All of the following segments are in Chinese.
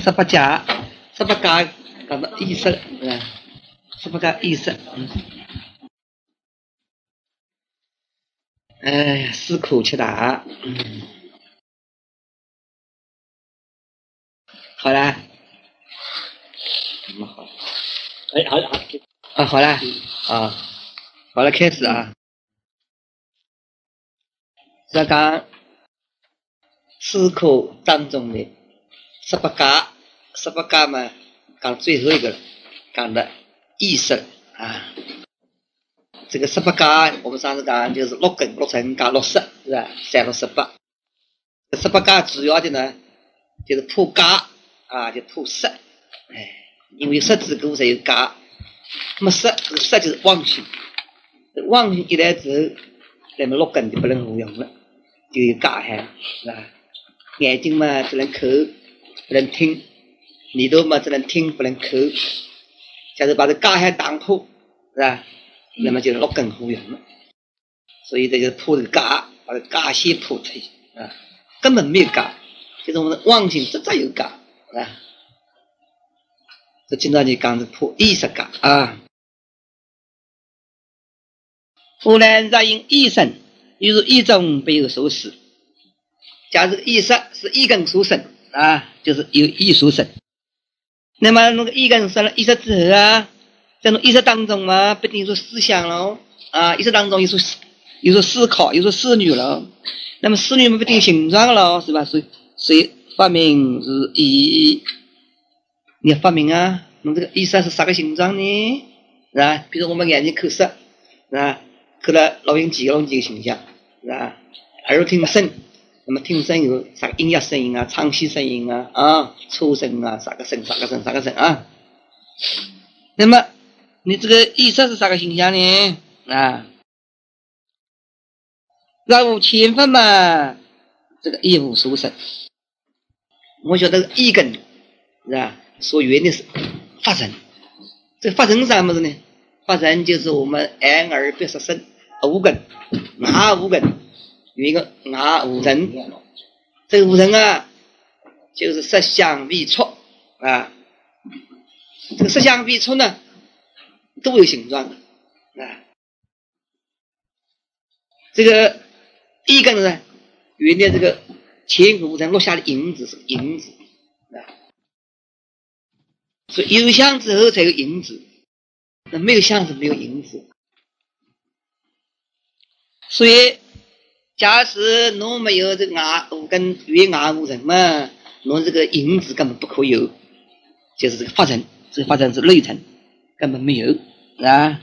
十八家讲到意识，十八家意识，哎呀，思苦七大，好了，好，好了，好了，开始啊，这讲思苦当中的十八家嘛，讲最后一个了，讲的意识啊。这个十八家，我们上次讲就是六根、六尘加六识，是吧？368。十八家主要的呢，就是破家啊，就破识。因为识字故才有家，那么识就是妄心，妄心一来之后，那么六根就不能活用了，就有家害，是吧？眼睛嘛只能看，不能听；耳朵嘛只能听，不能看。假如把这家害打破，是吧？那么就是六根活用了。所以这就破这个家，把这家先破出去啊，根本没有家，就是我们的妄心实在有家啊。这今朝你讲是破意识家啊。忽然若因意生，于是意中必有所思。假如意识是意根所生啊，就是由意所生。那么那个意根生了意识之后啊，在那意识当中嘛，必定有思想了啊，意识当中有所思考，有所思虑了。那么思虑嘛，必定形状了，是吧？所以发明是意。你要发明啊，那这个意识是啥个形状呢？是吧？比如我们眼睛看色，是吧？看了录音机的形象，是吧？耳朵听声，那么听声有啥个音乐声音啊、唱戏声音啊、车声啊，啥个声啊？那么你这个意识是啥个形象呢？啊，若无千分嘛，这个一无所生。我觉得意根是吧？所缘的是法尘，这法尘是啥么子呢？法尘就是我们眼耳鼻舌身五根，牙五根，有一个牙五尘，这个五尘啊，就是色香味触啊。这个色香味触呢，都有形状的啊。这个一根呢，原来这个前五尘落下的影子是影子啊。所以有相之后才有影子，那没有相是没有影子。所以假使侬没有这牙五根原牙五尘嘛，侬这个影子根本不可有，就是这个法尘，这个法尘是内尘，根本没有，是吧？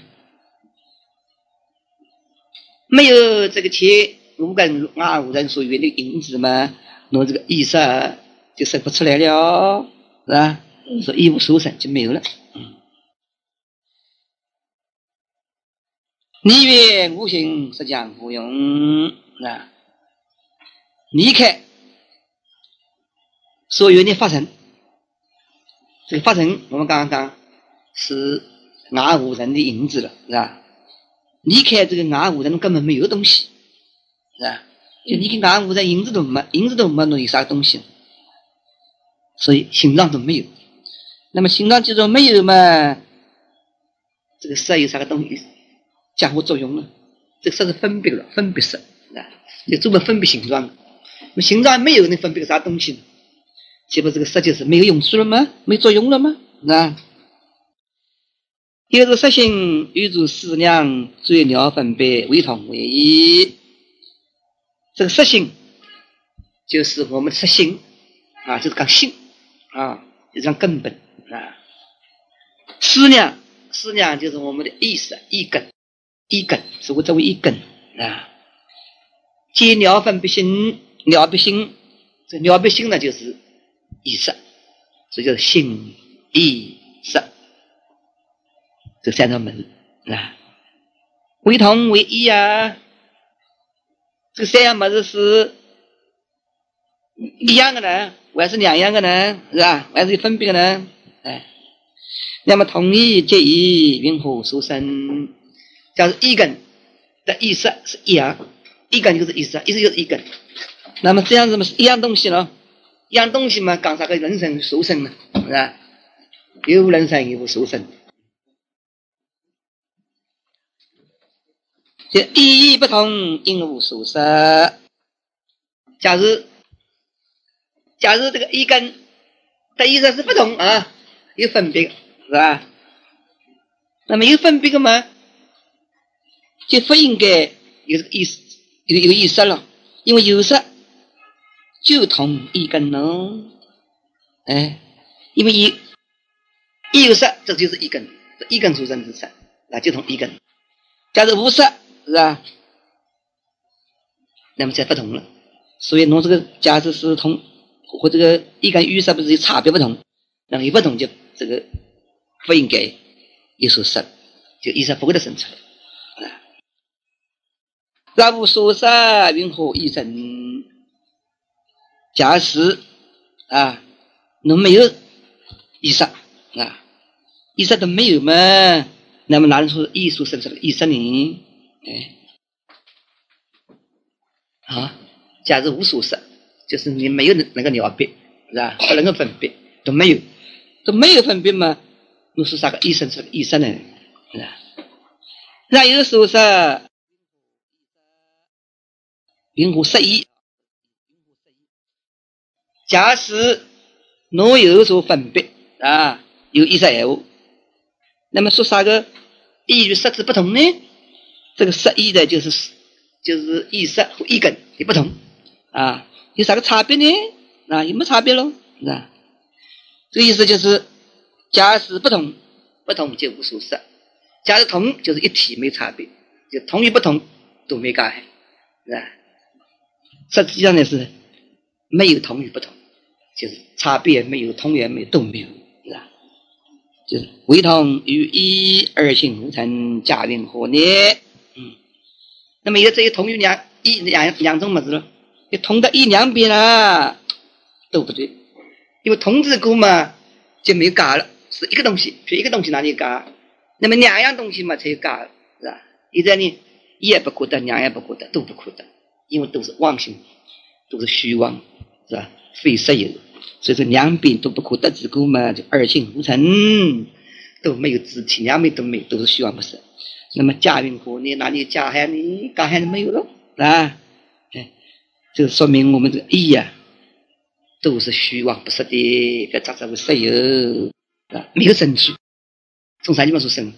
没有这个前五根牙五尘所原的影子嘛，侬这个意识就生不出来了，是吧？所以一无所生就没有了。离曰无形实相无用啊，离开所有的法尘，这个法尘我们刚刚是牙五尘的影子了，是吧？离开这个牙五尘根本没有东西，是吧？就离开牙五尘影子都没，能有啥东西？所以形状都没有。那么形状既然没有嘛，这个色有啥个东西加活作用呢？这个色是分别了，分别色啊，就专门分别形状。那么形状没有，能分别啥东西呢？岂不这个色就是没有用处了吗？没作用了吗？啊，又是色性与诸思量最了分别为同为一。这个色性就是我们的色性啊，就是讲性啊，就是讲根本啊。思量就是我们的意识意根，是我作为一根啊。皆了分别心，这了别心呢就是意识，所以叫心意识，这三条门啊，为同为一啊。这三样么子是一样的呢，还是两样的呢？是吧？还是有分别的呢？那么同一皆以云何所生？假如一根的意识是一样，一根就是意识，意识就是一根。那么这样子嘛是一样东西了， 样东西嘛，讲啥个人生殊胜呢？是吧？有人生有殊胜，就意义不同，因无殊胜。假如这个一跟的意思是不同啊，有分别，是吧？那么有分别的嘛，就不应该有这个意思，有意识了，因为有识就同一根喽，哎，因为一有识，这就是一根，一根出生之识，那就同一根。假如无识，是吧？那么就不同了。所以，侬这个假设是同和这个一根与识不是有差别不同，那么一不同就这个不应该有所识，就意识不会的生出来。若无所识，云何一生？假使侬没有意识意识都没有嘛，那么哪能说艺术生出来意识呢？假如无所识，就是你没有那个了别，是吧？不能够分别，都没有分别嘛，侬说啥个意识出来意识呢？是吧？若有所识，云何识意？假使侬有所分别有意识闲话，那么说啥个意与识之不同呢？这个识意的就是意识和意根的不同有啥个差别呢？有没有差别咯？这个意思就是，假使不同就无所识；假如同就是一体没差别，就同与不同都没干害，是吧？实际上呢是没有同与不同，就是差别没有，同也没有，都没有，是吧？就是唯同与异而性无成，假云何呢？那么有这些同与两种么子了，你同的一两边都不对，因为同之故嘛就没有假了，是一个东西，就一个东西哪里有假？那么两样东西嘛才有假了，是吧？现在呢，一也不可得，两也不可得，都不可得，因为都是妄心，都是虚妄，是吧？非实有，所以说两边都不可得之故嘛，就二性无成，都没有自体，两边都没有，都是虚妄不实。那么假云何呢？哪里有假害呢？假害没有了这说明我们这个意都是虚妄不实的，这杂杂为实有没有证据，从啥地方说生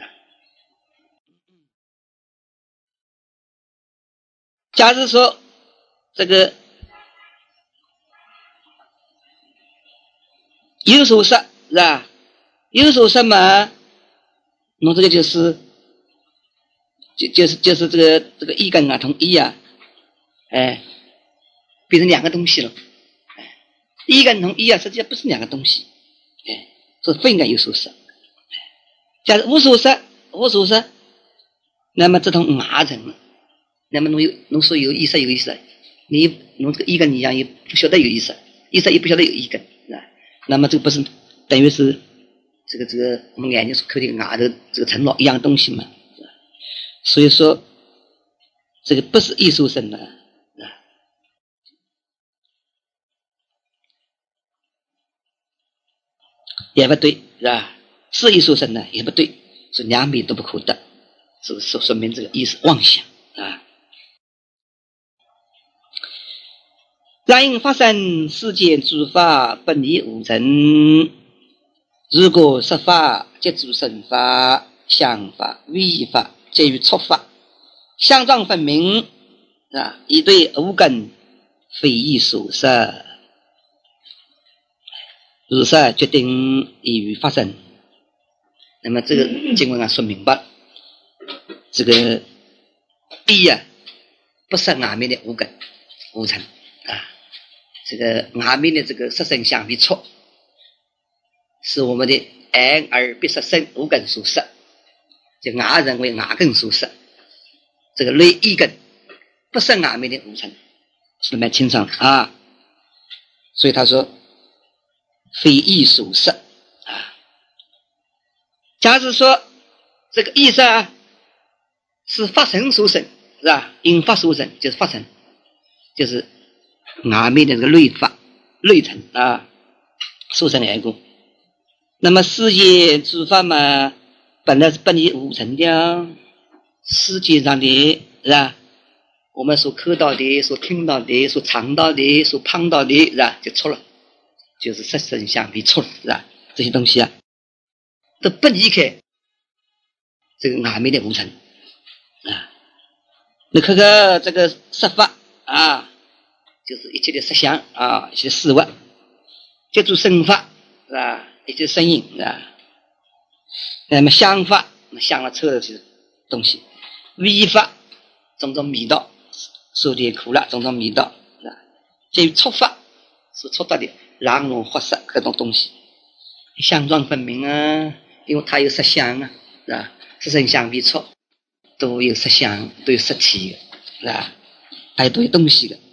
假如说这个有所识，是吧？有所识嘛，那这个就是这个一根同一变成两个东西了。一根同一实际上不是两个东西，所以不应该有所识。假如无所识，那么这同外成了。那么侬说有意识，侬这个一根一样也不晓得有意识也不晓得有一根，那么这个不是等于是这个我们眼睛所看的外头这个成了一样东西嘛？所以说这个不是艺术生的也不对，是吧？是艺术生的也不对，是两边都不可得，是说明这个意识妄想然因发生世间诸法本离无成，如果实法即诸生法、想法、为法皆于触法，相状分明一对无根，非意所识，如实决定已于发生。那么这个经文说明白，这个意不是外面的无根无成这个外面的这个色身相为触，是我们的眼耳鼻舌身五根所识，就外人为外根所识，这个类一根不是外面的无成，是蛮清爽所以他说非意所识假如说这个意识是发生所生，是吧？因发所生就是发生，就是外面的这个类法内层啊，所生的爱故。那么世界诸法嘛，本来是不离无尘的，世界上的是吧？我们所看到的、所听到的、所尝到的、所碰到的，是吧？就错了，就是色身相必错了，是吧？这些东西啊，都不离开这个外面的无尘啊。你看看这个色法啊，就是一切的色相啊，一切的事物，接触声法是吧？一切声音是吧？那么香法，香了抽的是东西；味法，种种味道。受点苦了，种种味道，是吧？至于触法，是触到的朗龙花色各种东西，相状分明啊，因为它有色相啊，是吧？色身相必触，都有色相，都有色体的，是吧？还都有东西的。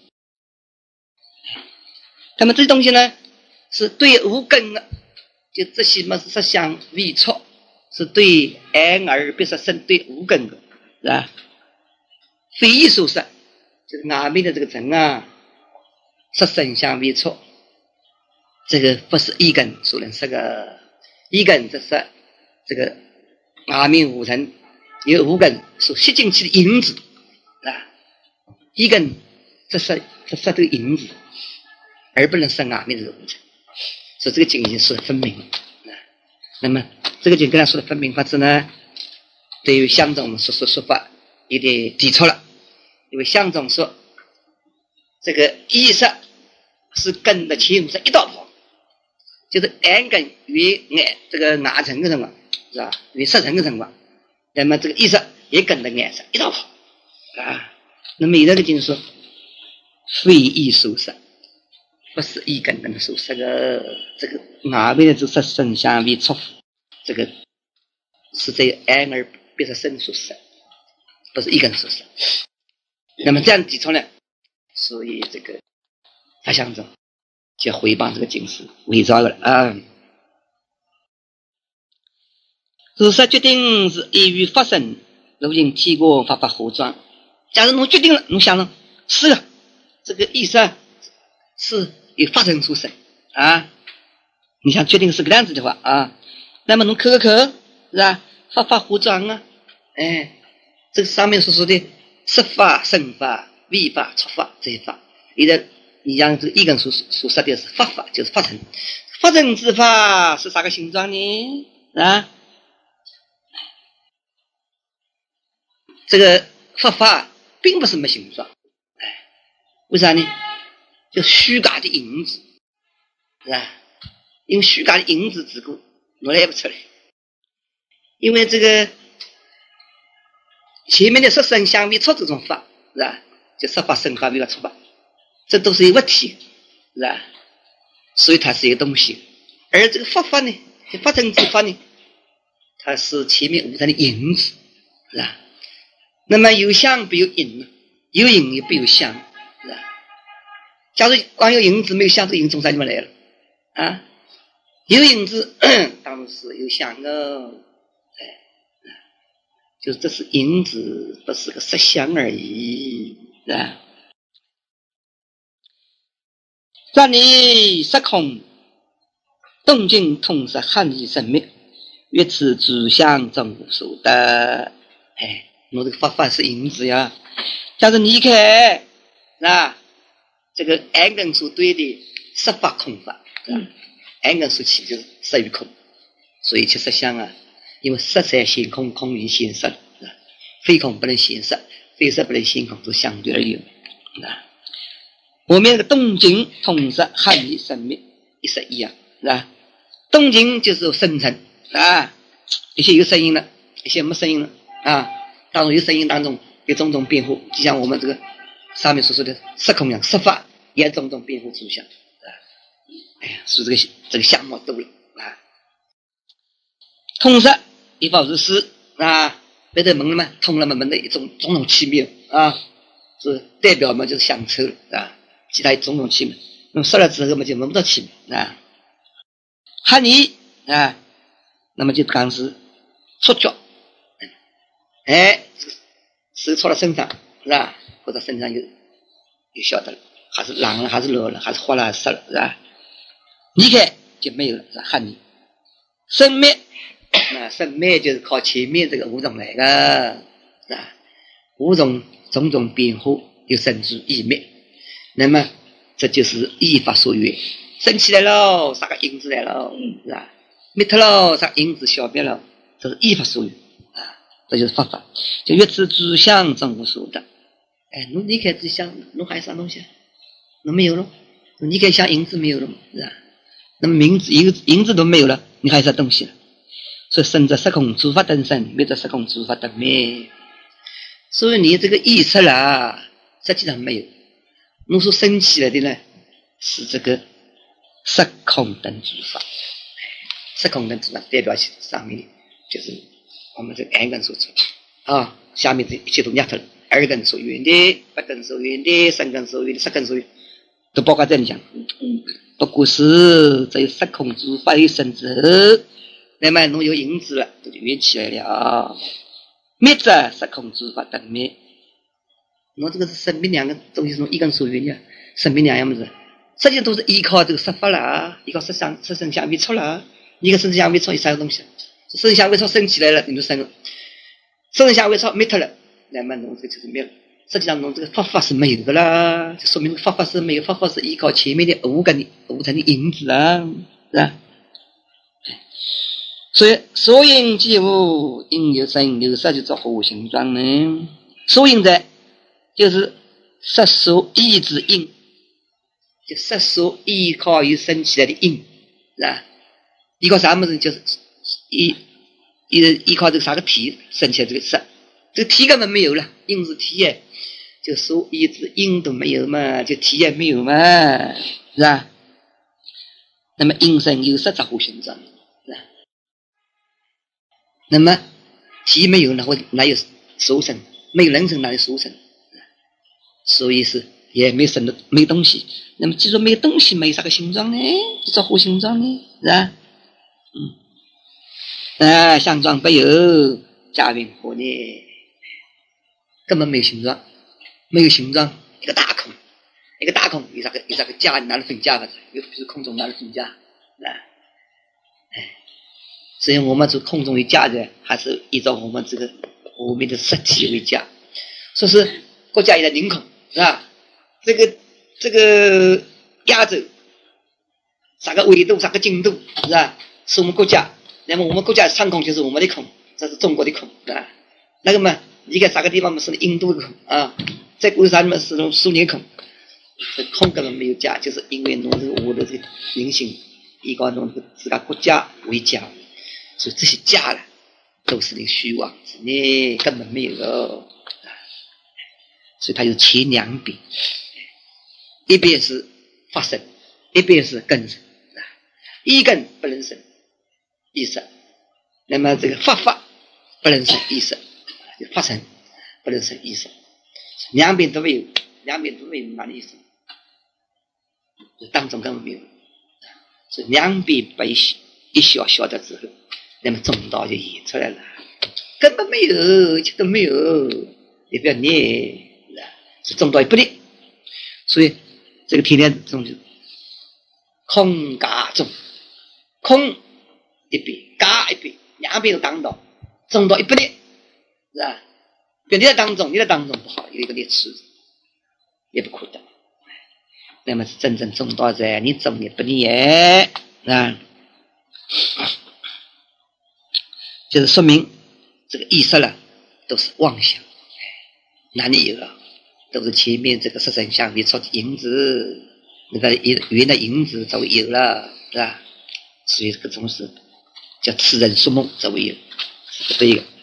那么这些东西呢，是对无根的，就这些嘛是色相味触，是对眼耳鼻舌身对无根的，是吧？非异熟色。就是外面的这个尘啊，色身相味触，这个不是一根所能是个一根，这是这个外面五尘有五根所吸进去的影子啊，一根这是这个影子，而不能是外面的五尘，所以这个经已经说得分明了啊。那么这个经跟他说的分明法子呢，对于相宗说法有点抵触了。因为相宗说这个意识是跟的前五识一道跑，就是眼根与眼这个外层的情况是吧？与色层的情况，那么这个意识也跟着眼识一道跑啊。那么现在的经说非意熟识，不是一根根的熟识的这个外面的这色身相味触，这个是在眼耳鼻舌身所识，不是一根熟识。那么这样提出呢，所以这个法相宗就回谤这个经是伪造了啊。事实决定是依于发生，如今体过法合装。假如侬决定了，侬想了是了，这个意思啊是有发生出生啊，你想决定是个样子的话啊，那么侬看是吧？法合装啊，哎，这个上面所说的色法、声法、味法、触法这些法，你像这个一根所说的是法法，就是发生。发生之法是啥个形状呢？啊，这个法并不是没形状，为啥呢？就虚假的影子，是吧？因为虚假的影子之故，我来不出来。因为这个前面的色身相味触这种法，是吧？就色法、声法、味法、触法，这都是一个物体，是吧？所以它是一个东西。而这个法呢，发生之法呢，它是前面五层的影子，是吧？那么有相必有影，有影也必有相，是吧？假如光有影子没有相，这个影从啥地方来了啊？有影子当然是有相的，就是这是影子，不是个色相而已，是吧？让你色空，动静通识汉义生灭，越此主相中所得。哎，我这个法是影子呀。假如离开啊，这个眼根所对的色法空法，眼根所起就是色与空，所以其色相啊，因为色在现空，空于现色，非空不能现色，非色不能现空，都相对而有。我们这个动静通识汉义生灭一色一样，是吧？动静就是生成啊，一些有声音了，一些没声音了啊。当中有声音当中有种种变化，就像我们这个上面所说的色空一样，色法也种种变化出现啊。哎呀，所以这个相貌多了啊。通识一法如是啊，别的门了嘛，通了嘛，门的一种种奇妙啊，是代表嘛就是相抽啊，其他种种奇妙。那么说了之后嘛，就闻不到奇妙啊。汉尼啊，那么就刚是触觉，哎，手戳到身上是吧？或者身上有晓得了还是冷了，还是热了，还是滑了，还是湿了，是吧？离开就没有了，是吧？恨你生灭，那生灭就是靠前面这个五种来的，是吧？五种种种变化，又生出异灭，那么这就是依法所缘。生起来了，啥个因子来了，是吧？灭脱了，啥因子消灭了，这是依法所缘啊，这就是法法。就越知主相，真无所得。哎，侬离开自己相，侬还有啥东西？侬没有了，你可以想银子没有了嘛，是吧？那么银子都没有了，你还有啥东西了？所以生则色空，诸法等生；灭则色空，诸法等灭。所以你这个意识啦，实际上没有。侬所生起来的呢，是这个色空等诸法。色空等诸法代表上面就是我们这个眼根所出啊，下面这一切都压脱了。耳根所缘的、八根所缘的、身根所缘的、色根所缘，都包括在里讲。不过是这色空诸法一生之后，那么侬有因子了，这就缘起来了。灭则色空诸法等灭。侬这个是生命两个东西，从一根所缘的，生命两样么子，实际上都是依靠这个色法啦，依靠色身相未出啦。一个身相未出有啥个东西？身相未出生起来了，你就生了；身相未出灭脱了。那么侬这就是灭了，实际上侬这个法法是没有的啦，就说明法法是没有，法法是依靠前面的五层的因子啊，是吧？所以所因即无，因有生有色就作何形状呢？所因者就是色所依之因，就色所依靠于生起来的因，是吧？依靠啥么子？就是依靠这个啥个体生起来这个色。这个体根本没有了，因是体也，就所依之因都没有嘛，就体也没有嘛，是吧？那么因生有色则互形状，是吧？那么体没有，哪有所生？没有人生，哪有所生？所以是也没生的，没东西。那么既说没有东西，没有啥个形状呢？就造互形状呢，是吧？相状不有，假云何呢？根本没有形状，没有形状，一个大空，有啥个架，哪里分架法子？又不是空中哪里分架？啊，所以我们做空中的架的，还是依照我们这个我们的实体为架。说是国家也在领空，是吧？这个亚洲啥个纬度，啥个经度，是吧？是我们国家，那么我们国家的上空就是我们的空，这是中国的空，是吧？那个嘛。离开啥个地方嘛？是印度的空啊，在古山嘛是种苏联空，这空根本没有家，就是因为弄这个我的这个人性，依靠弄这个自家国家为家，所以这些家了都是那个虚妄之内，根本没有了，所以它有前两边，一边是发生，一边是根生，一根不能生一生，那么这个法不能生一生。发生不能生一生，两边都没有，哪里一生？当中根本没有，所以两边被一晓得之后，那么中道就演出来了，根本没有，一切都没有，也不要念，是中道也不灵，所以这个天天中就空假中，空一边，假一边，两边都当道，中道也不灵。是吧？你在当中不好，有一个劣势，也不可得。那么是真正中道者，你中也不也，啊，就是说明这个意识了都是妄想，哪里有了？都是前面这个色身相未出的因子，那个原来因子才会有了，是吧？所以这个种是叫痴人说梦才会有，是不对的。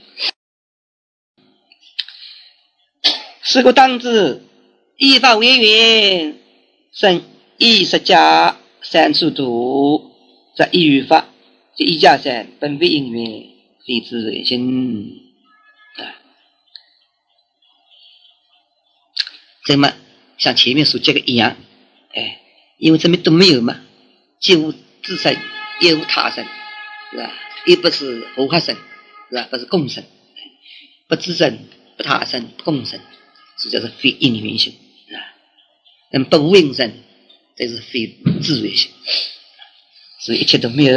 是故当知依法为缘，生依实家三处度，则依于法，就依家三本为因缘，非自随心。这么像前面所讲的一样，因为这边都没有嘛，既无自身，也无他身，是吧？也不是合合身，是吧？不是共生，不自身，不他身，不共生。这叫做非因缘性， 那么不无因生，这是非自然性，所以一切都没有，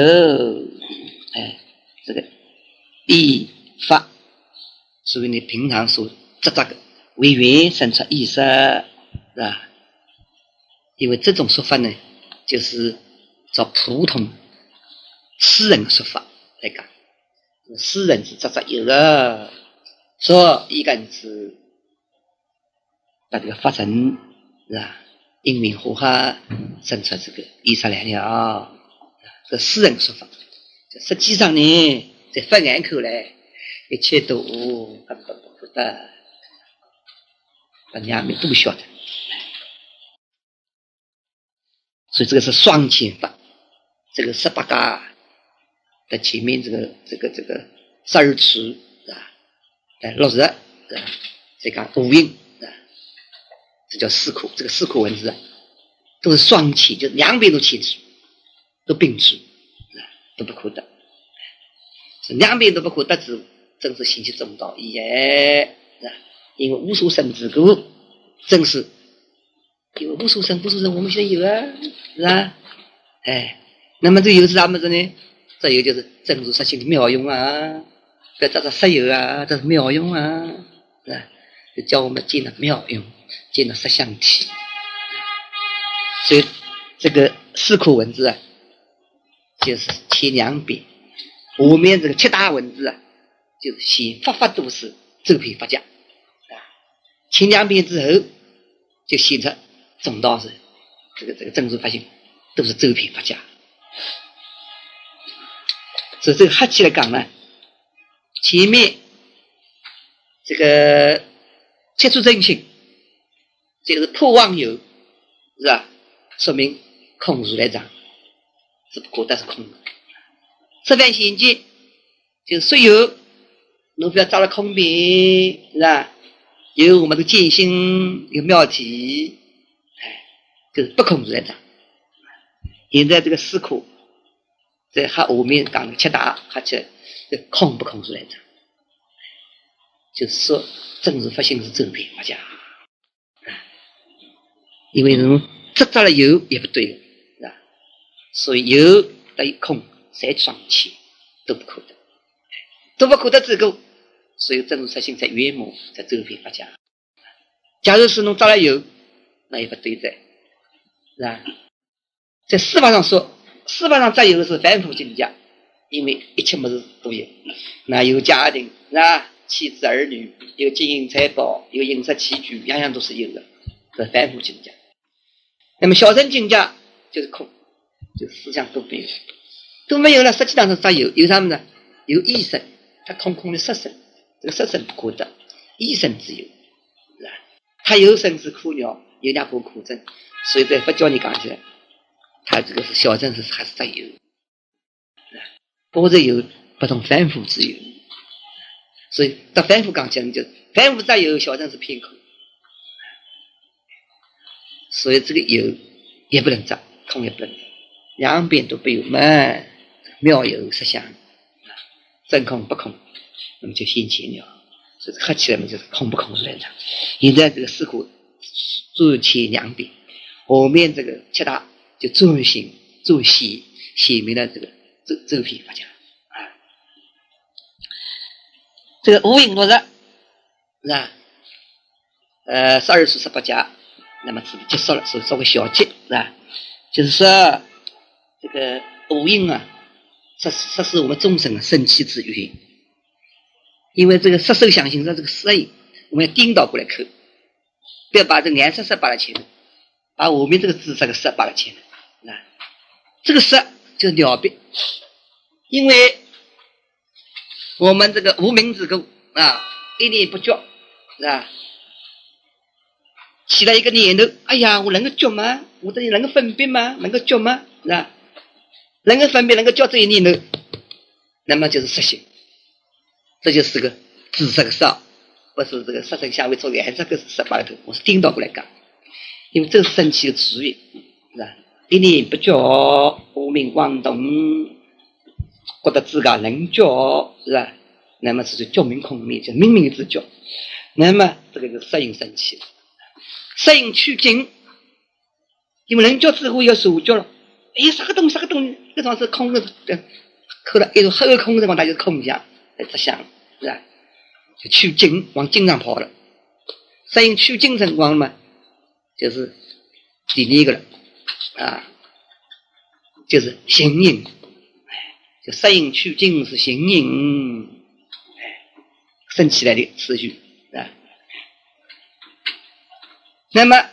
这个依法，所以你平常所执着的为缘生出意识，是吧？因为这种说法呢，就是照普通私人的说法来讲，私人是执着有的，说一根是把这个发生，是吧？因缘和合生出这个意识来了，这私人的说法。实际上呢，在佛眼口来，一切都根本不可得，人家们都晓得。所以这个是双前法，这个18家的前面这个12处啊，在落实这个五蕴啊，这叫四苦。这个四苦文字都是双起，就是两边都起持，都并持，都不可得。两边都不可得之，正是信息中道也。因为无所生之故，正是因为无所生，我们现在有啊，是吧？那么这有是啥么子呢？这有就是正如实性的妙用啊，这是实有啊，这是妙用啊，是吧？就叫我们见了妙用，见了实相体。所以这个四苦文字啊，就是前两边，后面这个7大文字啊，就是先法度是周遍法家，前两边之后就显出中道是这个正如法性都是周遍法家。所以这个合起来讲呢，前面这个接触真心，这个是破妄有，是吧？说明空如来藏是不可得是空的。这番现见就是所有你不要找了空边，是吧？有我们的见性，有妙体，就是不空如来藏。现在这个四苦在和后面讲的7大合起来，空不空如来藏，就是说正如法性是周遍法家。因为人执着了有也不对，是吧？所以有等于空，三双起都不可得，都不可得之后，所以正如实性在圆满，在周遍法家。假如是侬找了有，那也不对的，是吧？在司法上说，司法上再有的是凡夫境界，因为一切么子都有，那有家庭，是吧？妻子儿女，有金银财宝，有饮食起居，样样都是有的，这是凡夫境界。那么小乘境界就是空，就是思想都没有，都没有了。实际上是啥有？有什么呢？有意识，它空空的色身，这个色身不可得，意识自由，是吧？它有生是苦鸟，有两个苦症，所以在佛教里讲起来，它这个是小乘是还是在有，或者有不同凡夫之有，所以到凡夫讲起来就凡夫在有，小乘是偏空。所以这个有也不能找，空也不能找，两边都不有嘛，妙有实相，真空不空，那么就现前了。所以合起来嘛，就是空不空是来讲。现在这个四苦做前两边，后面这个7大就专心做显明了这个周遍法家啊。这个无影落日是吧？12处18家。那么结束了，是稍微小结，是吧？就是说，这个五蕴啊，这是我们众生的生气之源。因为这个色受想行识这个色影，我们要颠倒过来看，不要把这个颜色摆在前面，把后面这个字这个色摆在前面，是吧？这个色就是了别，因为我们这个无名之故啊，一念不觉，是吧？起了一个念头，哎呀，我能够觉吗？我这里能够分辨吗？能够觉吗？是吧？能够分辨，能够觉这一念头，那么就是实性，这就是个紫色的色，不是这个色身相位做颜色个色把头，我是颠倒过来讲，因为这是生气的词语，是吧？一念不觉，无名妄动，觉得自个能觉，是吧？那么是觉明空灭，就明明之觉，那么这个是色应生气。色应趋近， 因为人觉之后有触觉了，哎，啥个东西，这种是空的，扣了一种后空的地方，它就是空相，直相，是吧？就去精往精上跑了，适应去精神光嘛，就是第一个了啊，就是形影，就适应去精是形影，生起来的次序啊。那么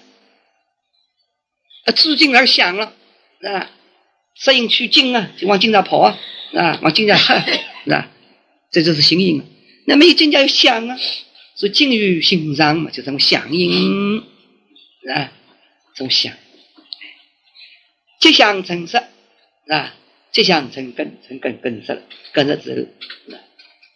至精而想了啊，适应去精啊，就往精上跑啊，往精上喝啊，这就是形影。那么有精家有想啊，所以精于心上嘛，就这种响应啊，这种想，即想成实啊，即想成根，成根实了，根实之后啊，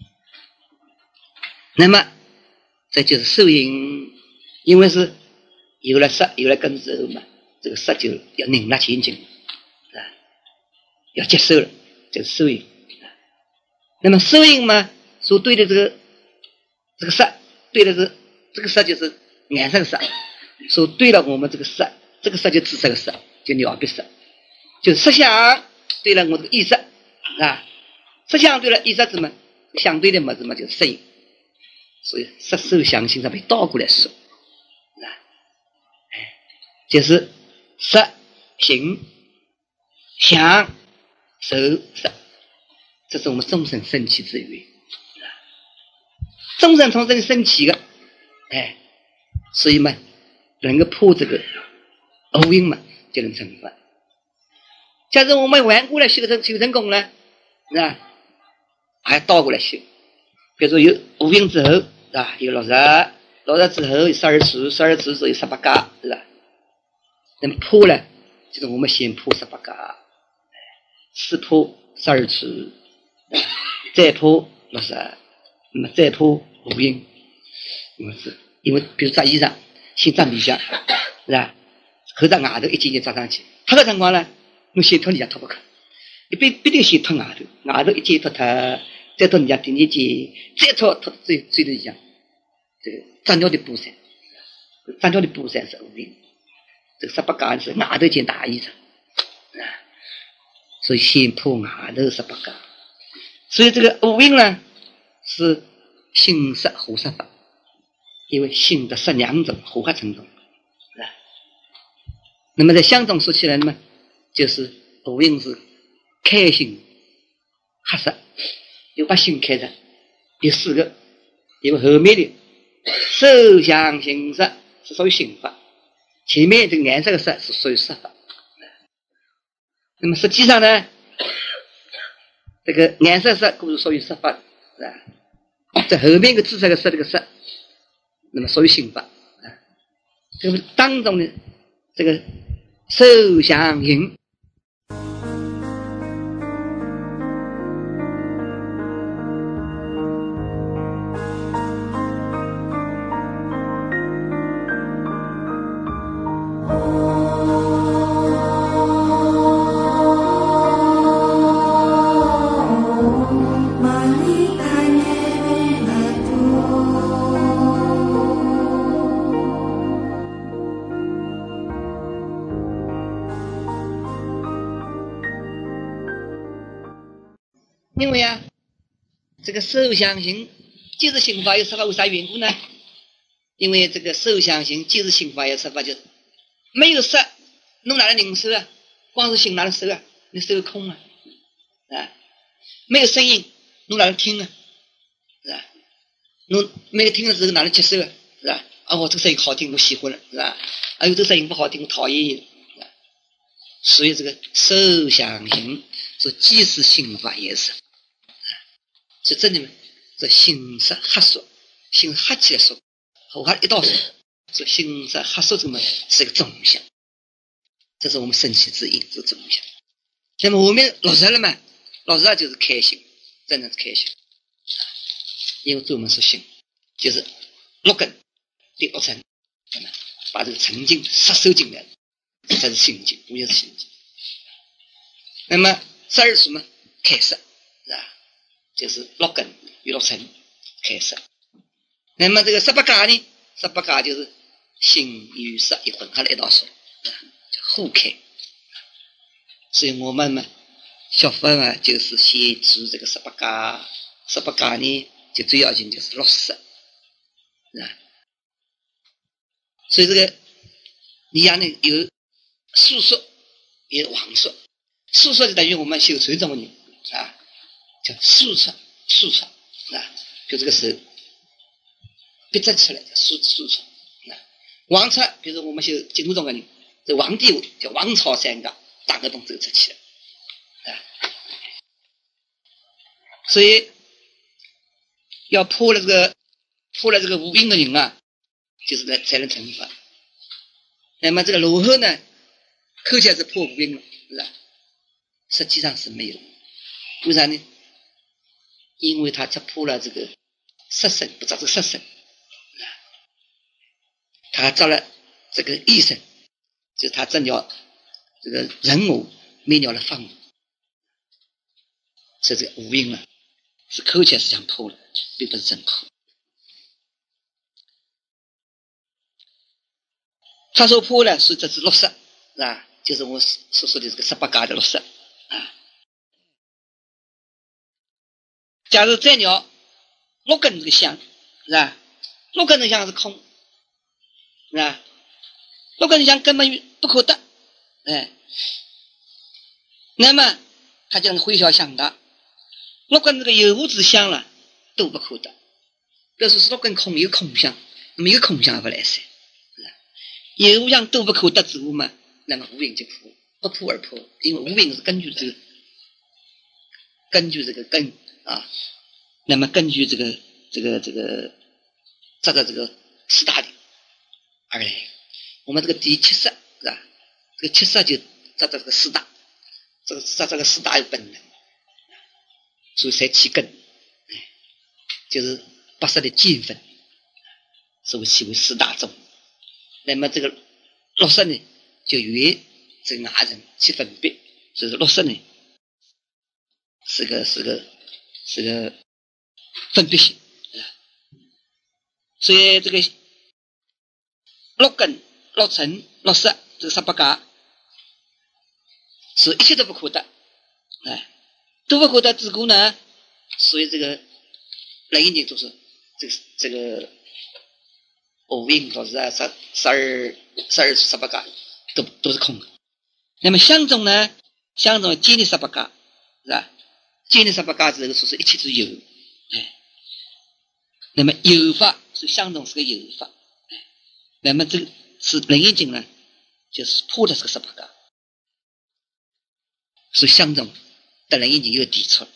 那么这就是受因，因为是有了实，有了根之后嘛，这个实就要凝纳前进啊，要接受了，这是受因。那么受因嘛，所对的这个实，对的是这个实就是颜色的实，所对了我们这个实，这个实就知识的实，就了别实，就是实相对了我这个意识啊，实相对了意识怎么相对的么子嘛，就是受因。所以实受相性上被倒过来说啊，就是实行相受实，这是我们终身生起之源，终身从这里生起的，所以嘛，能够破这个偶因嘛，就能成佛。假如我们顽固来修成功呢，是吧？还倒过来修，比如说有无因之后，是吧？有60之后有12处所以18家，是吧？那么破呢，就是我们先破18家，是破12处，再破60，那么再破无因，因为比如扎衣裳，先扎里向，是吧？后扎外头一件件扎上去，脱个辰光呢，我先脱里向脱不可，必定先脱外头，外头一件脱脱，再脱人家第二件，再脱最里向，这个扎尿的布衫，扎尿的布衫是无因，这个18家是外头一件大衣裳，所以先破外头18家，所以这个无因呢是心实合实法，因为心的实两种合合成种，那么在相中说起来呢，就是无因是开心合实，有把心开着，有4个，因为后面的受想行识是属于心法，前面这个颜色的色是属于色法。那么实际上呢，这个颜色色故是属于色法，是吧？在后面个知识的色这个色，那么属于心法啊。这个当中的这个受想行。因为啊，这个受想行即是心法有设法，为啥缘故呢？因为这个受想行即是心法有设法，就是没有色，弄哪来领受啊？光是心哪能受啊？你受空啊，没有声音，弄哪能听啊？是吧？弄没有听的时候哪能接受啊？是吧？我这个声音好听，我喜欢了，是吧？这个声音不好听，我讨厌了。所以这个受想行是即是心法也是。所以这里面这心实合说，心合起来说，合合一道说，说心实合说这么是一个总相，这是我们生起之因，是总相。那么我们落实了嘛？落实了就是开心，真正是开心。因为我们说心就是六根第六层，把这个沉静吸收进来，这才是心境，无也是心境。那么12处嘛，开始是吧？就是六根与六尘开始。那么这个18家呢，18家就是心与识一混合了一道说， 互开。所以我们嘛，学佛嘛，就是先做这个18家呢，就最要紧就是落实，所以这个你讲呢，有素说，也有妄说。素说就等于我们修水种的啊，叫素说，就这个是逼真出来的素说。王朝，比如说我们修净土宗的人，这王帝叫王朝三家，打个洞走出去了所以要破了这个无病的人啊，就是才能成佛。那么这个罗汉呢，看起来是破无病了，是吧？实际上是没有。为啥呢？因为他只破了这个色身，不找这个色身，他找了这个意身，就是他正了这个人我灭了放，所以这个无病了，是看起来是想破了，并不是真破。他说破了，是这是落实，是吧？就是我所说的这个18家的落实啊。假如再了6根这个相，是吧？6根的相是空，是吧？6根的相根本不可得，那么他就能回小向大。6根这个有无之相了，都不可得。这是6根空有空相，那么一个空相不来噻。有无相都不可得之物嘛，那么无病就破，不破而破，因为无病是根据这个根啊，那么根据这个这个四大理而来。我们这个第七识是吧？这个七识就这个四大，这个四大有本能，所以才起根，就是八识的见分，所以其为四大宗。那么这个六识呢，就与这个外人去分别，所以说六识呢是个分别性。所以这个六根、六尘、六识这个18家，是一切都不可得，都不可得之故呢，所以这个人眼睛都是这个五蕴或者12 18家都是空的。那么相中呢，相中建立18家，是吧？建立18家这个说是一切都有，那么有法是相中是个有法，那么这个是人眼睛呢，就是破的这个18家，是相中的人眼睛有抵触，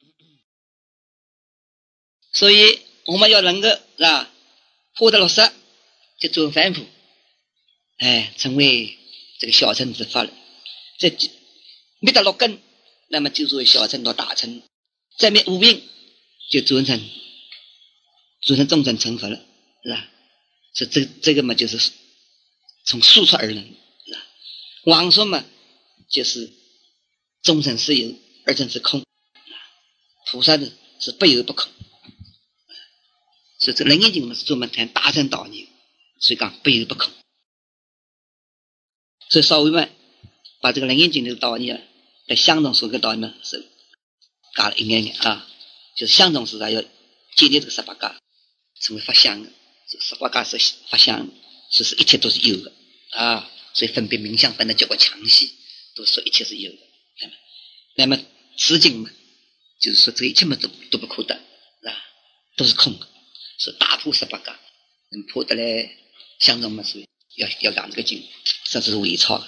所以我们要能够是吧，破的落实，就做反腐，成为这个小乘之法了。这灭得6根，那么就作为小乘到大乘，再灭无病，就转成中乘成佛了，是吧？所以这个嘛，就是从数出而能，是吧？妄说嘛，就是中乘是有，二乘是空，菩萨呢是不有不空，所以这人眼睛嘛是专门谈大乘道理，所以讲不有不空。所以稍微嘛，把这个人眼睛的道理啊，在相中说个道理呢是加了一点点啊，就是相中是啥要建立这个18家，成为法相的。18家是法相，是一切都是有的啊，所以分别名相分的结果强细，都说一切是有的。那么实境嘛，就是说这一切嘛都不可得啊，都是空的，是大破18家，能破得来相中嘛，所以要讲这个经，甚至是伪钞。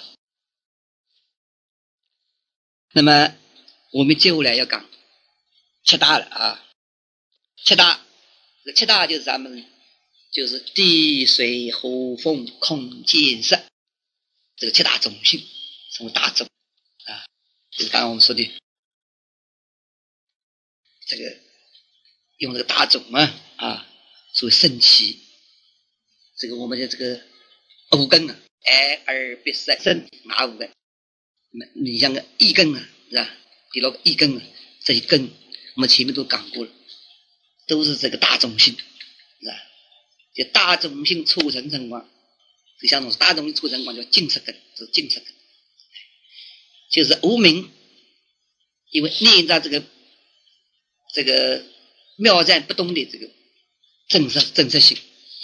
那么我们接下来要讲7大了啊，七大就是咱们就是地水火风空见色，这个7大种性，成为大种啊，就是刚刚我们说的这个用这个大种啊，所谓圣气，这个我们的这个五根啊，眼耳鼻舌身哪5根？你像个一根啊，是吧？第6个一根啊，这些根我们前面都讲过了，都是这个大种性，是吧？就大种性促成成光， 就像种大众的出生光叫净色根，是净色根，就是无明，因为念着这个妙在不动的这个正色性啊，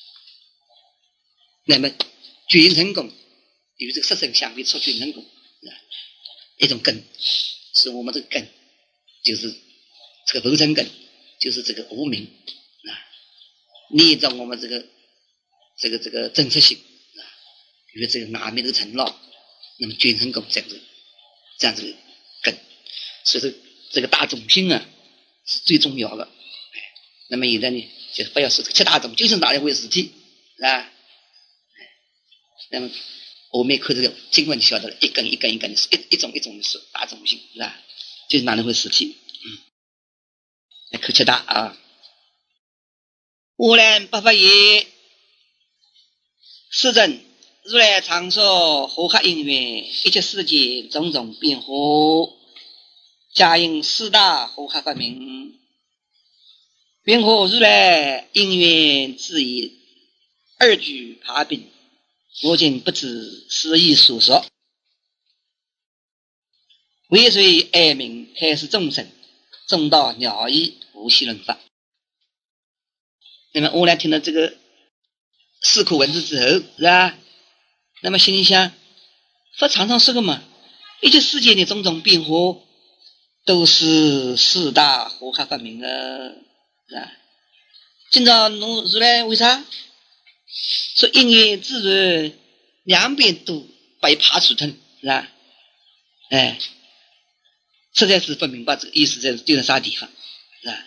那么觉应成功与这个色身相会，出觉应成功啊，一种根，是我们这个根，就是这个文成根，就是这个无明啊，念着我们这个正色性啊，与这个阿弥的成老，那么觉应成功这样子的根，所以说这个大众心啊是最重要的。那么现在呢，就不要说这个七大众，就是哪一回事体，是吧？那么我们看这个经文就晓得了，一根一根的，一种的说大众心，是吧？就是哪一回事体。来看七大啊，无量百法业，世尊，如来常说和合因缘，一切世界种种变化，皆因四大和合法明。缘何如来因缘自以二举爬并，我今不知是意所说，为谁爱名开示众生，众道了义无系论法。那么我来听了这个四库文字之后，是吧？那么心里想，佛常常说的嘛，一切世界的种种变化都是四大和合发明的，是吧？今朝侬如来为啥说因缘自然两边都被爬出腾，是吧？实在是不明白这个意思在丢在啥地方，是吧？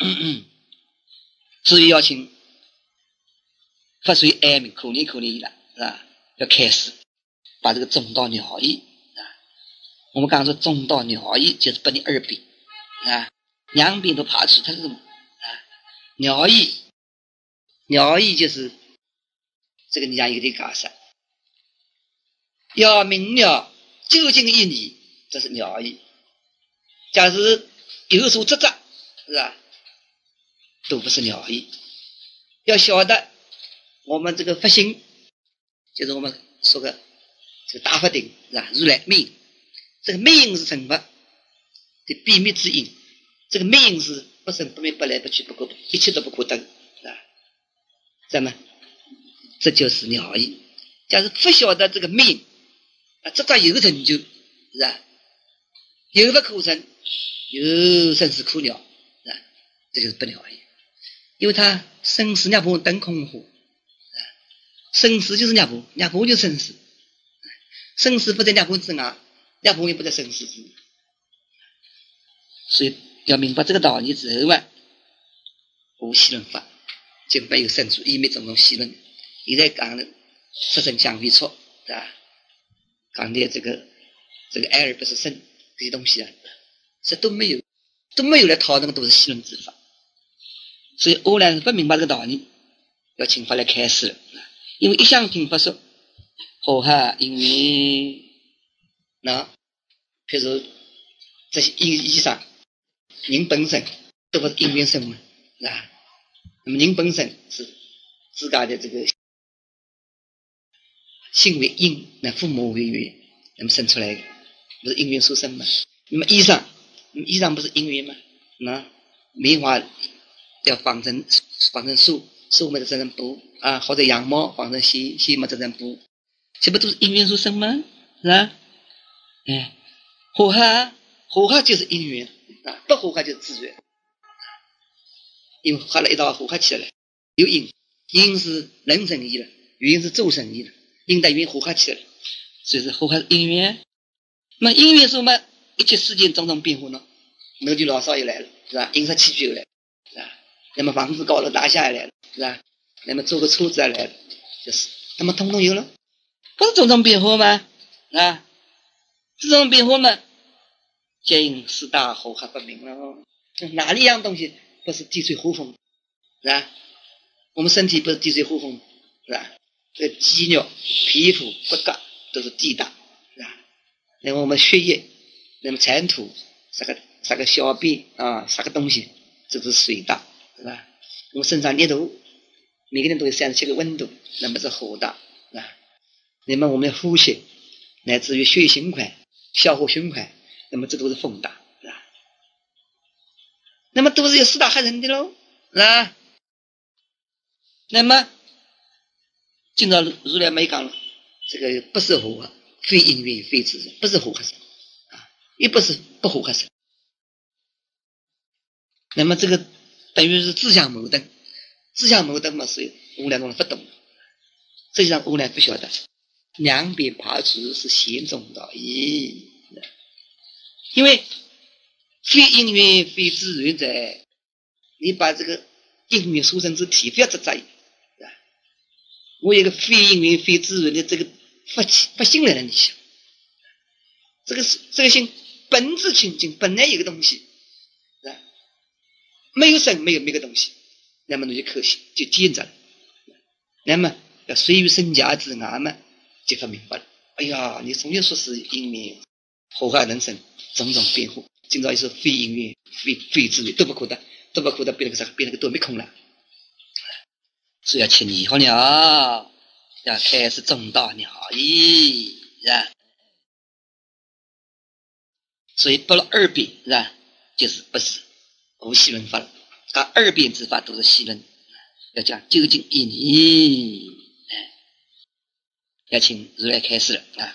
所以要请佛随哀悯可怜了，是吧？要开始把这个中道了义啊，我们刚说中道了义就是把你二边啊两边都爬出，它是什么啊？了义就是这个你讲一个的解释，要明了究竟的意义，这是了义。假如有所执着，是吧？都不是了义。要晓得我们这个发心，就是我们说的这个大法定，是吧？如来密，这个密因是成佛的秘密之因，这个密因是不生不灭不来不去不可，一切都不可得，是吧？怎么？这就是了义。假如不晓得这个密因啊，执着有成就，是吧？有不可成，有生死苦了，是吧？这就是不了义。因为他生死涅槃等空乎，生死就是涅槃，涅槃就是生死，生死不在涅槃之外，涅槃也不在生死之内。所以要明白这个道理之后嘛，无系论法就没有生出意灭种种系论。现在讲的色身相会错，是吧？讲的这个爱而不是生这些东西啊，这都没有来讨论，都是系论之法。所以欧兰是不明白这个道理，要请佛来开示了。因为一向听佛说和合因缘，那譬如这些意义上人本身都不是因缘生嘛，是吧？那么人本身是自家的这个性为因，那父母为缘，那么生出来的不是因缘所生嘛？那么衣裳不是因缘吗？那梅花要绑成树木的责任布啊，或者羊毛绑成细木责任布，这不都是因缘所生吗？是吧？和合就是因缘啊，不和合就是自然。因为合了一道和合起来了，有因是人生意了，缘是众生意了，因带缘和合起来了，所以是和合因缘。那么因缘说嘛，一切世界种种变化呢，那就老少又来了，是吧？饮食起居又来了，是吧？那么房子高楼大厦也来了，是吧？那么坐个车子也来了，就是那么统统有了，不是种种变化吗？啊，这种变化嘛，皆因四大和合不明了。哪里样东西不是地水火风，是吧？我们身体不是地水火风，是吧？这个肌肉、皮肤、骨骼都是地大，是吧？那么我们血液，那么尘土，啥个小便啊，啥个东西，这是水大，是吧？我们身上热度，每个人都有37个温度，那么是火大， 啊。那么我们的呼吸乃至于血液循环、消化循环，那么这都是风大啊。那么都是有四大害人的喽啊。那么今朝如来没讲了，这个不是火啊，非因缘非自然，不是火和神啊，也不是不火和神。那么这个等于是自相矛盾，自相矛盾嘛，是无量中不懂，实际上无量不晓得，两边排除是险中道义，因为非因缘非自然者，你把这个因缘殊胜之体不要执着。我有一个非因缘非自然的这个发心来了，你想，这个心本质清净，本来有个东西，没有生没有个东西，那么那就可惜就见着了。那么要随于身家之外嘛，就发明白了。哎呀，你从前说是因缘祸害人生，种种变化，今朝一说非因缘非自然，都不可得，变那个啥，变那个都没空了。所以要请你好了，要开始中道了咦，是吧？所以不了二辩是吧？就是不是无戏论法了，讲二辩之法都是戏论，要讲究竟一理，要请如来开始了啊。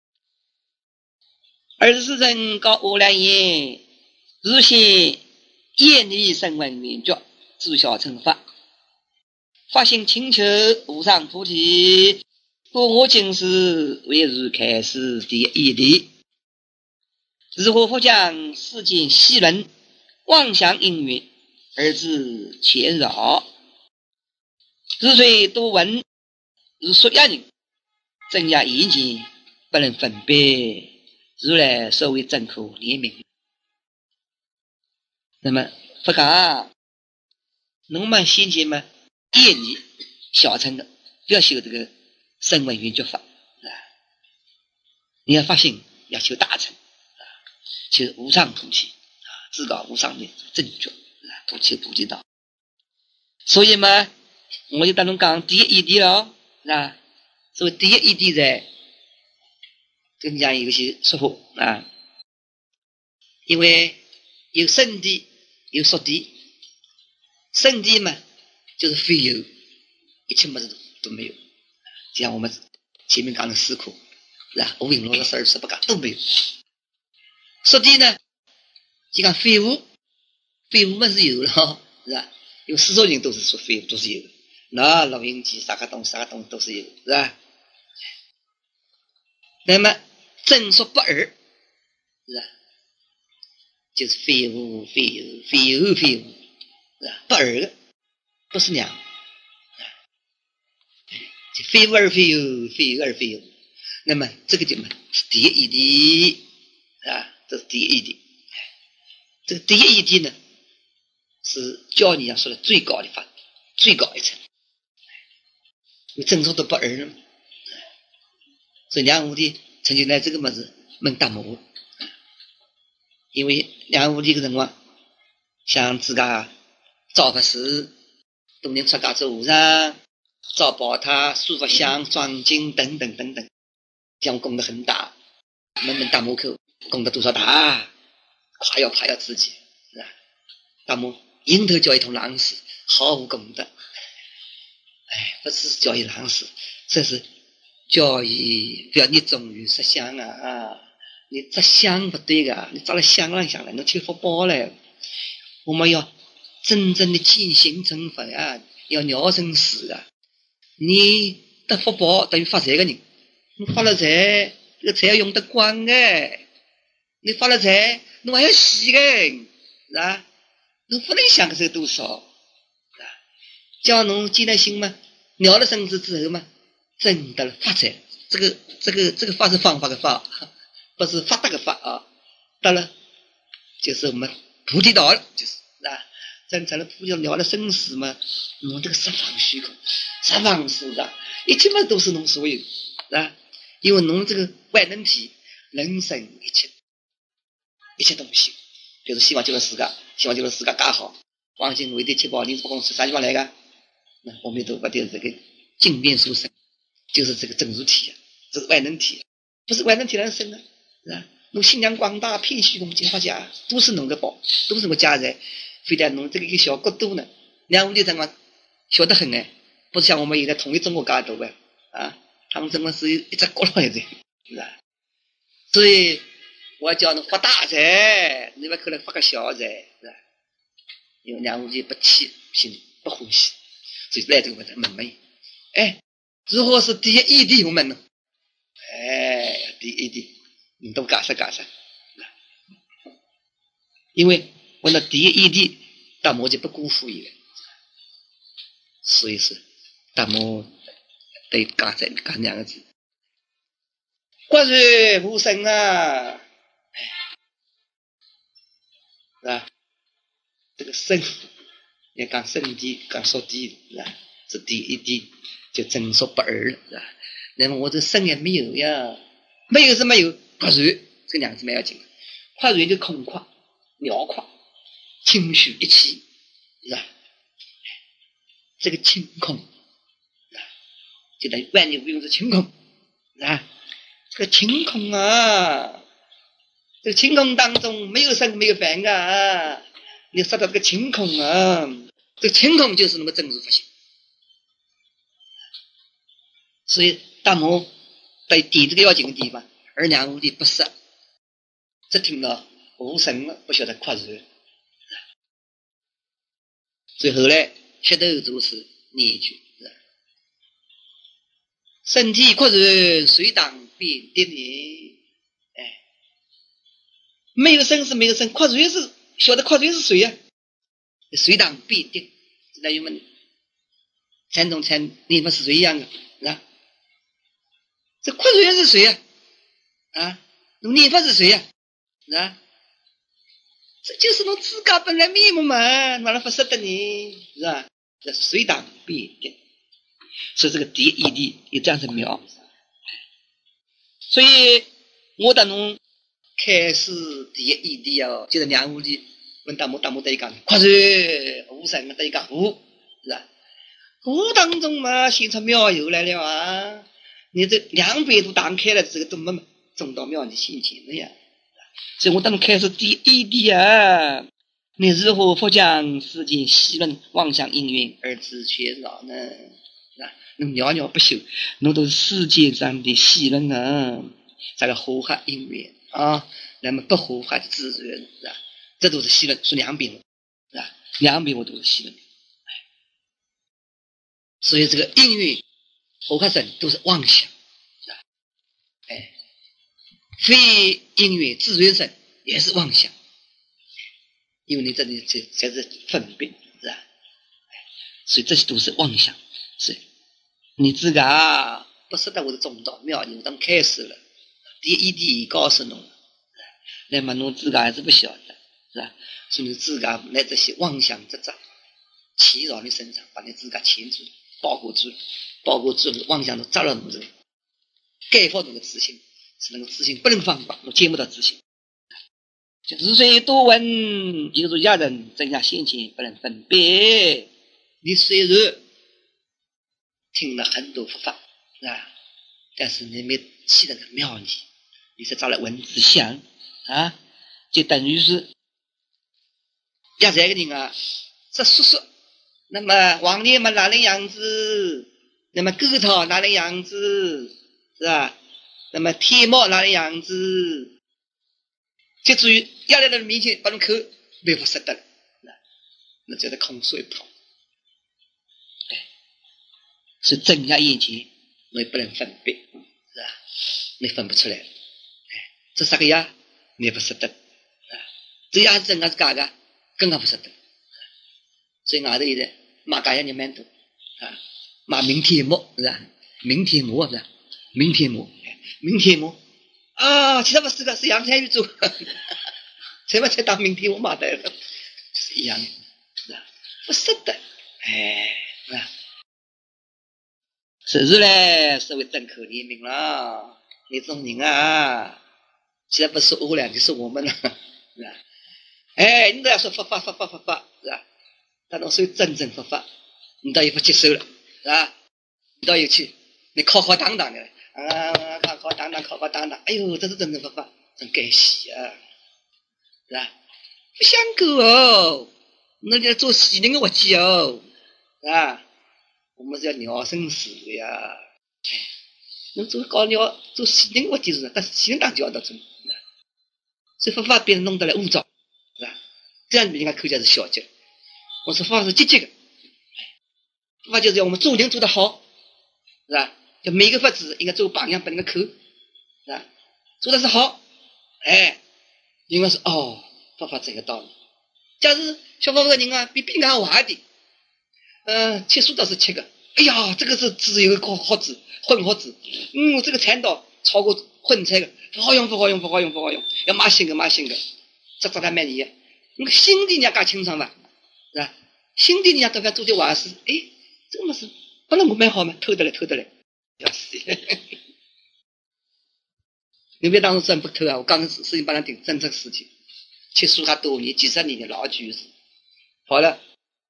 二世人告无量言：如现业力声闻缘觉，自小成法。发心请求无上菩提，故我今世为汝开示第一例。如何复将世间戏论妄想因缘而致牵扰？如虽多闻，如说压人，真假眼睛不能分别，如来所谓真可怜悯。那么佛讲，侬们先前嘛业力小乘的，不要修这个声闻缘觉法啊！你要发心，要修大乘啊，修无上菩提啊，至高无上的正觉啊，求菩提道。所以嘛，我就当中讲第一义了啊。所以第一义在跟你讲有些说法啊，因为有圣谛，有俗谛。圣谛嘛，就是非有，一切么子都没有。就像我们前面讲的四苦，是吧？无影罗的12不讲都没有。俗谛呢，就讲非无，非无嘛是有了，是吧？因为世俗人都是说非无，都是有的。那录音机啥个东西都是有，是吧？那么正说不二，是吧？就是非无非有，非有非无，是吧？不二的，不是两。非无而非有，非有而非有。那么这个就是第一义谛啊，这是第一义谛。这个第一义谛呢，是教你要说的最高的法，最高一层。因为正说的不二呢，所以梁武帝曾经来这个么子问大摩，因为梁武帝个辰光想自家造法师，多年出家做和尚，造宝塔、塑佛像、装经等等等等，这样功德很大。问大摩口功德多少大？夸耀自己，是吧？大摩迎头叫一头狼死，毫无功德。不是教育狼死，这是教育不要你忠于实相啊！你这相不对的，你找了相了想了，能去福报了。我们要真正的见行成佛啊，要了生死啊！你得福报等于发财的人，你发了财，这个财要用得光的。你发了财，你还要洗的，是吧？你不能想个这多少，叫侬见了心嘛，了了生死之后嘛，真的发财。这个法是方法的法，不是发达的法啊。到了就是我们菩提道了，就是啊，真成了菩提了了生死嘛，侬这个十方虚空，十方是啊，一切嘛都是侬所有啊，因为侬这个万能体，人生一切东西，就是希望这个世界搞好。黄金为的七宝，你是不公是啥地方来的？那我们都把这个镜面书生， 就是这个真如体啊，这是万能体，不是万能体人生啊，是吧？侬心量广大，偏虚恭敬法家，都是侬的宝，都是侬的家人，非得侬这个一个小国度呢，两地地方小得很哎，不是像我们现在统一中国介多呗啊，他们真的是一只国了已经，是吧？所以我叫侬发大财，你不可能发个小财，是吧？因为两无忌不气心不欢喜，所以来这个门门，哎，如何是第一义谛入门呢？哎，第一谛，你都解释解释，因为为了第一义谛，大摩就不辜负一个，所以是大摩得解释讲两个字，观然无生啊，是吧？这个生也讲生谛，讲说谛，是吧？是第一谛，就真说不二了，是吧？那么我这生也没有呀，没有是没有，夸然这两个字蛮要紧的，夸然就空旷、辽阔、清虚一气，是吧？这个清空，就等于万念无用是清空，是吧？这个清空啊，这个清空当中没有生没有烦啊，你说到这个清空啊，这个清空就是那么真如法性。所以大摩在点这个要紧的地方，而两无的不是，只听到无神了，不晓得夸然。所以后来学头做事念句，身体夸然，水当变的你，哎，没有生是没有生，夸然是晓得夸然是谁呀、啊？水当变的，那有们禅宗禅念法是谁一样的，是吧？这夸然是谁呀、啊？啊，念法是谁呀、啊？啊，这就是侬自家本来面目嘛，哪能不识得你，是吧？这水当变的，所以这个第一义谛也这样子描。所以我等侬开始第一义谛哦，就是两无的，问大摩对讲，夸然无神对讲无，是吧？无当中嘛，显出妙有来了啊！你这两边都打开了，这个都没中到妙的心情了呀。所以我当开始第一谛啊，你如何复将世间细论妄想因缘而自缺少呢？侬袅袅不休，侬都是世界上的细论啊，这个合合因缘啊，那么不合合的自然是吧？这都是细论，是两边是吧？两边我都是细论，所以这个因缘合合生都是妄想，是吧？哎，非因缘自然生也是妄想，因为你这里才是分别，是吧？所以这些都是妄想，是你自个不识得我的中道妙，你当开始了，第一谛告诉侬，那么侬自个还是不晓得，是吧？所以你自个来这些妄想执着骑绕你身上，把你自个牵住、包裹住，包裹住妄想都扎了侬这个，盖覆侬的自信，使那个自信不能放光，侬见不到自信。就是虽多闻，一个出家人真像先前不能分别。你虽然听了很多佛法，是吧？但是你没起那个妙理，你是找了文字想啊，就等于是要这个人啊，这说，那么王爷嘛哪能样子，那么沟头哪能样子，是吧？那么天猫哪能样子，就至于要来到面前把侬口没法识得了，那就是空说一套。是睁下眼睛，你不能分别，是吧？你分不出来，这啥个呀？你也不识得，这呀是真还是假的？更加不识得。所以外头现在马家人蛮多啊，马明天木是吧？明天木是吧？明天木，明天木啊，其实不是的，是杨天宇做，谁把才当明天木马的了，是一样的，是吧？不识得，哎，是吧？甚至呢，社会真可怜悯了，你这种人啊，其实不是我俩，就是我们了，是吧？哎，你都要说佛法，是吧？但侬说真正佛法，你倒也不接受了，是吧？你倒有去， 你考考当当的啊，考考当当，哎呦，这是真正佛法，真该喜啊，是吧？不想够哦，那叫做西人的活计哦，是吧？我们是要鸟生死的呀，那做搞鸟做西人活计是，但是西人当就要到这，所以佛法变成弄得来污糟，是吧？这样人家看起来是消极，我说佛法是积极的，佛法就是要我们做人做得好，是吧？就每个佛子应该做榜样，不能够看，是吧？做的是好，哎，应该是哦，佛法这个道理。假如小佛法的人啊，比别人还坏的，吃素倒是吃个，哎呀，这个是只有一个好子，混好子，这个菜刀超过混菜的，不好用，要买新的，这他卖你，新的人家搞清爽吧，是吧？新的人家都该做点坏事，哎，这个么是不能我买好吗？偷得来，要死！你别当时真不偷啊！我刚开始事情把他顶真正事情，吃素他多年，几十年的老居士，好了，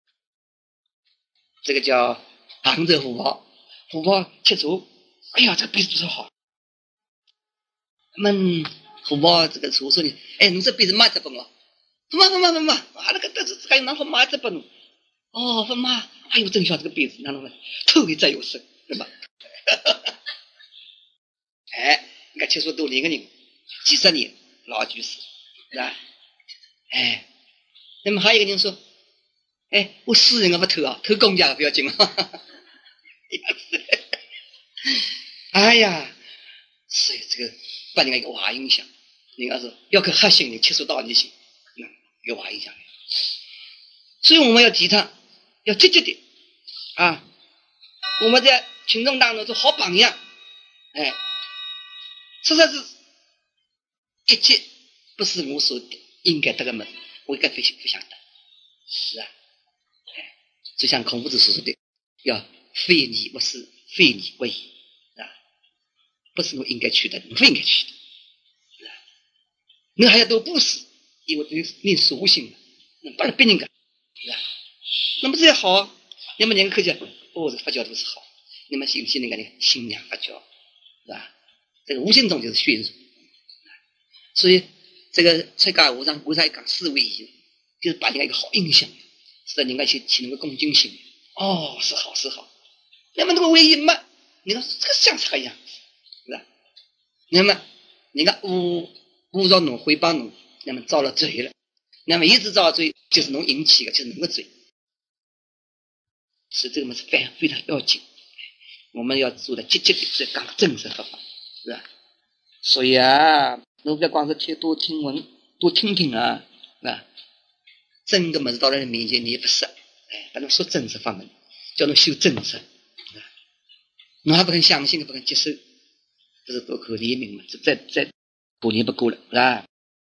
这个叫杭州虎豹吃素，哎呀，这个鼻子不是好。虎豹这个厨说你，哎，你这鼻子买这本哦，不嘛，啊，那个但是还有拿好买这本哦，不嘛，哎呦，真晓这个鼻子，拿了头一再有声，对吧？哎，你看吃素多年个人，几十年老居士，是吧？哎，那么还有一个人说，哎，我私人的不偷啊，偷公家的不要紧啊。哎呀，所以这个把人家一个坏影响，人家说要可核心的切入到你心，有坏影响。所以我们要提倡，要积极的啊，我们在群众当中做好榜样，哎，实在是一切不是我所应该得的门，我应该不想得，是啊，哎，就像孔夫子所说的，要非你莫是，非你为啊，不是我应该去的，你不应该去的，是啊，你还要多布施，因为你属性，不能别人干，是吧？那么这些好，那么人看见哦，这个佛教都是好，那么信那个呢，信仰佛教，是吧？这个无形中就是宣传，所以这个出家和尚为啥讲四位一，就是把人家一个好印象，使得人家去起那个恭敬心。哦，是好。那么那个唯一嘛，你说这个像啥样子，是吧？那么人家侮辱侬、诽谤侬，那么遭了罪了，那么一直遭罪，就是侬引起的，就是侬的罪。所以这个嘛是非常要紧，我们要做的积极的在讲正式佛法，是吧？所以啊，侬不要光是多听闻，多听啊，啊，真的么子到人面前你也不识，哎，把侬说正式法门，叫侬修正式，侬还不肯相信，不肯接受，不是多可怜悯嘛？再可怜不够了，是吧？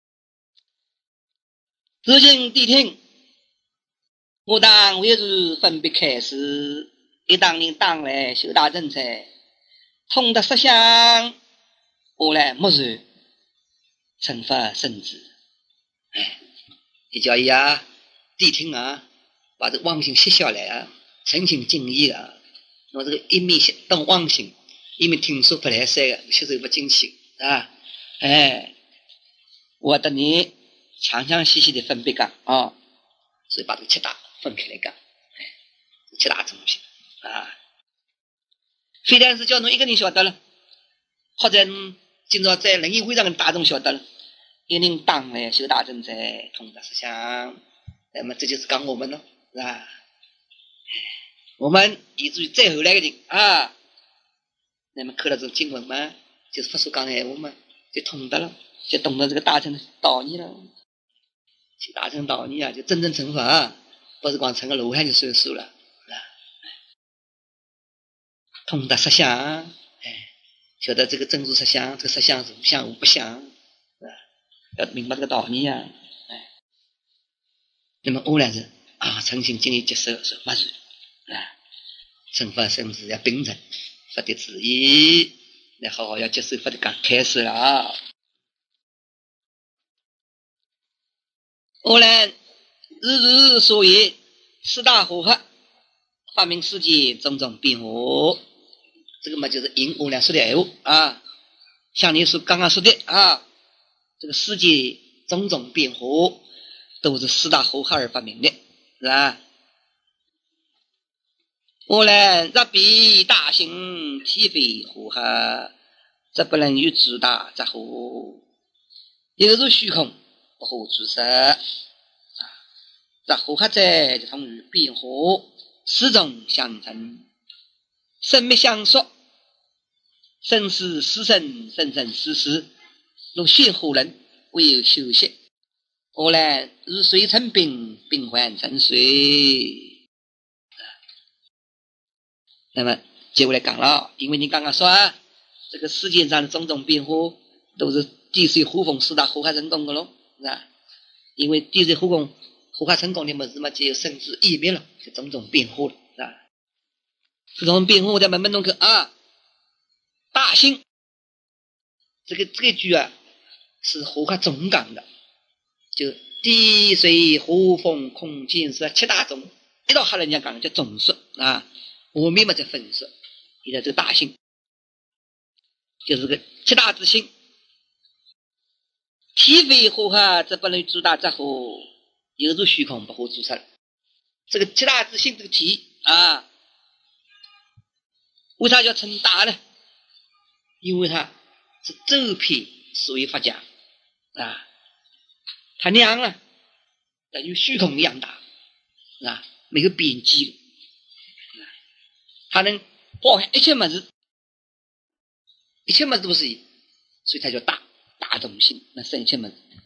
如今谛听，我当为如分别开始，一当人当来修大正财，通达实相，我来默然成佛圣智。哎，你叫伊啊，谛听啊，把这妄心歇下来啊，诚心敬意啊，我这个一面动妄心，一面听说不来塞的，吸收不进去啊，哎，我等你详详细细的分别讲啊，所以把这个七大分开来讲，哎，七大东西啊，非但是叫侬一个人晓得了，或者今朝在人议会上的大众晓得了，一人当来修大正财，通达实相，那么这就是讲我们了，是吧？我们以至于再后来的人啊，那么看了这个经文嘛，就是佛所讲的闲话嘛，就通达了，就懂得这个大乘的道理了。去大乘道理啊，就真正成佛啊，不是光成个罗汉就算数了，是吧？通达实相，哎，晓得这个真如实相，这个实相是无相无不相，是吧？要明白这个道理啊，哎，那么欧然是啊，诚心敬意接受是不是啊？成佛甚至要秉承佛的旨意，来好好要接受佛的刚开始了。欧然日所言四大和合，发明世界种种变化， 这个嘛就是应我俩说的闲话啊，像你刚刚说的啊，这个世界种种变化都是四大护法而发明的，是吧？我能若比大行体非护法，则不能与诸大则乎？有如虚空，不可诸色。则护法者就同于变化，始终相承，生灭相属，生死死生，生生死死，如血火人，唯有休息。我呢，如水成冰，冰换成水。那么接过来讲了，因为你刚刚说这个世界上的种种变化都是地水火风四大护法成功的咯，是吧？因为地水火风护法成功的么子嘛，就有生死异灭了，就种种变化了，是吧？这种变化我在慢慢弄去啊。大兴这个句啊，是护法总讲的，就地水火风空间是七大种，一到哈人家讲叫总数啊，我们嘛在分数，你的这个大兴就是个七大之心，体非护法则不能诸大则乎？有如虚空，不可诸色。这个七大之心这个体啊，为啥叫称大呢？因为它是周遍所谓法家啊，它量啊等于虚空一样大啊，没有边际，它能包含一切么子，一切么子都是，所以它叫大中心，那生一切么子